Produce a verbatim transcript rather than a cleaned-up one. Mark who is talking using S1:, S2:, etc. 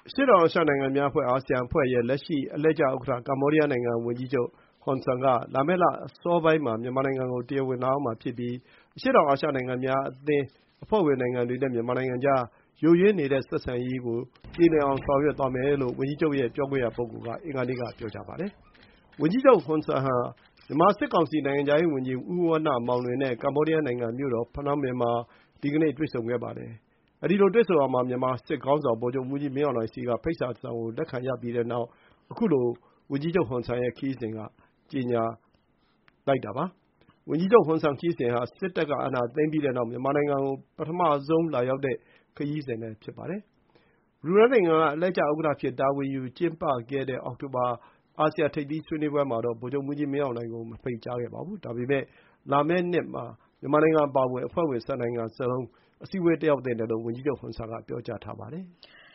S1: ရှေ့တောင်အာရှနိုင်ငံများအဖွဲ့ အာဆီယံအဖွဲ့ရဲ့လက်ရှိအလှည့်ကျဥက္ကဋ္ဌကမ္ဘောဒီးယားနိုင်ငံဝန်ကြီးချုပ်ဟွန်ဆန်ကလာမယ့်လအစောပိုင်းမှာမြန်မာနိုင်ငံကိုတရားဝင်လာရောက်မှာဖြစ်ပြီးအရှေ့တောင်အာရှနိုင်ငံများအသင်းအဖွဲ့ဝင်နိုင်ငံတွေနဲ့မြန်မာနိုင်ငံကြားယိုယွင်းနေတဲ့ဆက်ဆံရေးကိုပြေလည်အောင်ဆောင်ရွက်သွားမယ်လို့ဝန်ကြီးချုပ်ရဲ့ပြောခွင့်ရပုဂ္ဂိုလ်ကအင်္ဂါနေ့ကပြောကြားပါတယ်။ဝန်ကြီးချုပ်ဟွန်ဆန်ဟာမြန်မာစစ်ကောင်စီနိုင်ငံခြားရေးဝန်ကြီးဦးဝဏ္ဏမောင်လွင်နဲ့ကမ္ဘောဒီးယားနိုင်ငံမြို့တော်ဖနွမ်းပင်မှာဒီကနေ့တွေ့ဆုံခဲ့ပါတယ်။အဲဒီလိုတွေ့ဆုံရာမှာမြန်မာစစ်ခေါင်းဆောင်ဗိုလ်ချုပ်မှူးကြီးမင်းအောင်လှိုင်ဆီကဖိတ်စာတစ်စောင်ကိုလက်ခံရပြီးတဲ့နောက်အခုလိုဝန်ကြီးချုပ်ဟွန်ဆန်ရဲ့ခရီးစဉ်ကကြေညာလိုက်တာပါ။ဝန်ကြီးချုပ်ဟွန်ဆန်ခရီးစဉ်ဟာစစ်တပ်ကအာဏာသိမ်းပြီးတဲ့နောက်မြန်မာနိုင်ငံကိုပထမဆုံးလာရောက်တဲ့ခရီးစဉ်လည်းဖြစ်ပါတယ်။ဘရူနိုင်းနိုင်ငံကအလှည့်ကျဥက္ကဋ္ဌအဖြစ်တာဝန်ယူကျင်းပခဲ့တဲ့အောက်တိုဘာအာဆီယံထိပ်သီးဆွေးနွေးပွဲမှာတော့ဗိုလ်ချုပ်မှူးကြီးမင်းအောင်လှိုင်ကိုမဖိတ်ကြားခဲ့ပါဘူး။ဒါပေမဲ့လာမယ့်နှစ်မှာမြန်မာနိုင်ငံအပါအဝင်အဖွဲ့ဝင်၁၀နိုင်ငံစလုံးအစည်းအဝေးတက်ရောက်သင့်တယ်လို့ဝန်ကြီးချုပ်ဟွန်ဆန်ကပြောကြားထားပါတယ်။